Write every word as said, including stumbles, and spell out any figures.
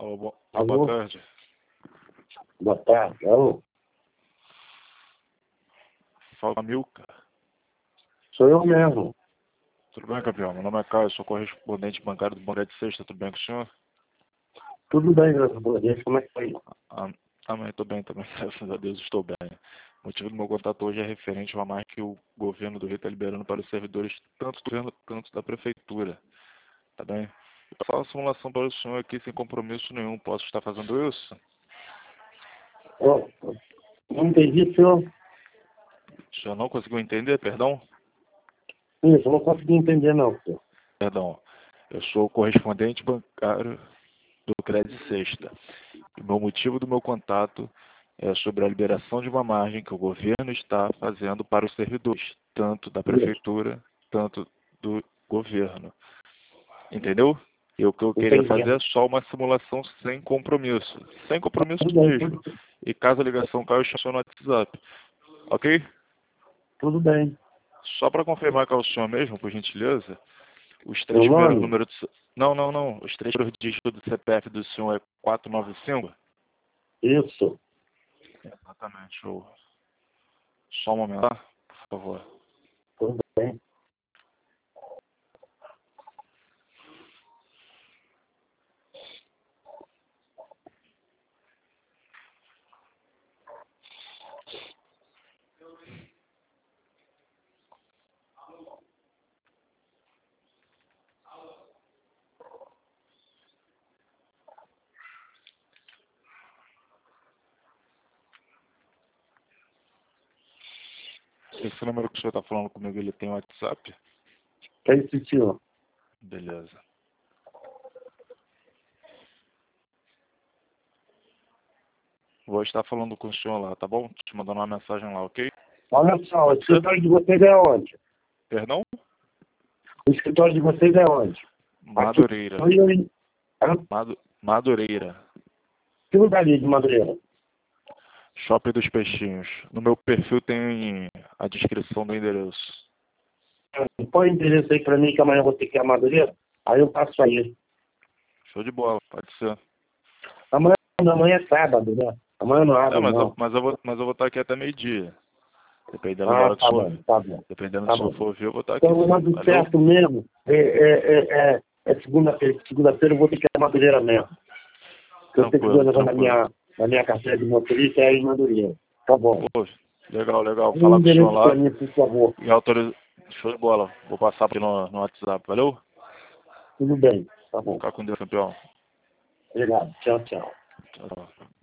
Alô, bo- boa Alô? tarde. Boa tarde. Alô? Fala, Milka. Sou eu mesmo. Tudo bem, campeão? Meu nome é Caio, sou correspondente bancário do Banco de Sexta. Tudo bem com o senhor? Tudo bem, graças a Deus. Como é que foi? Ah, Amém, estou bem também. Graças a Deus, estou bem. O motivo do meu contato hoje é referente a uma marca que o governo do Rio está liberando para os servidores, tanto do governo quanto da prefeitura. Tá bem? Eu faço uma simulação para o senhor aqui sem compromisso nenhum. Posso estar fazendo isso? Ó, não entendi, senhor. O senhor não conseguiu entender, perdão? Isso, não consegui entender, não, senhor. Perdão. Eu sou correspondente bancário do Crédito Sexta. E o meu motivo do meu contato é sobre a liberação de uma margem que o governo está fazendo para os servidores, tanto da Isso, prefeitura, tanto do governo. Entendeu? E o que eu queria entendi. fazer é só uma simulação sem compromisso. Sem compromisso Tudo bem, mesmo. tudo, E caso a ligação caia, eu chamo no WhatsApp. Ok? tudo bem. Só para confirmar que é o senhor mesmo, por gentileza, os três Meu primeiros nome? números do... Não, não, não. Os três primeiros dígitos do C P F do senhor é quatrocentos e noventa e cinco? Isso. Exatamente. Show. Só um momento, tá? Por favor. Tudo bem. Esse número que o senhor está falando comigo, ele tem WhatsApp? É isso, senhor. Beleza. Vou estar falando com o senhor lá, tá bom? Te mandando uma mensagem lá, ok? Olha só, o Pode ser? escritório de vocês é onde? Perdão? O escritório de vocês é onde? Aqui Madureira. no Rio, em- Hã? Madu... Madureira. Que lugar ali de Madureira? Shopping dos Peixinhos. No meu perfil tem a descrição do endereço. Põe o endereço aí pra mim que amanhã eu vou ter que ir a Madureira. Aí eu passo aí. Show de bola, pode ser. Amanhã, amanhã é sábado, né? Amanhã não Não, abre, mas eu, não. mas eu, vou, mas eu vou estar aqui até meio-dia. Dependendo da Ah, hora que o tá senhor, bom, tá bom, dependendo do tá que o senhor bom. for ver, eu vou estar aqui Então, o sim. lado Valeu? certo mesmo é, é, é, é, é segunda-feira. Segunda-feira eu vou ter que ir a Madureira mesmo. Porque eu tenho que ver Tranquilo, o negócio na tranquilo. minha, na minha carteira de motorista é aí em Madureira. Tá bom. Pô, legal, legal. Dê um Falar com o senhor endereço pra lá mim, por favor. e autoriza. Show de bola. Vou passar aqui no, no WhatsApp. Valeu? Tudo bem, tá bom. Ficar com Deus, campeão. Obrigado. Tchau, tchau. Tchau, tchau.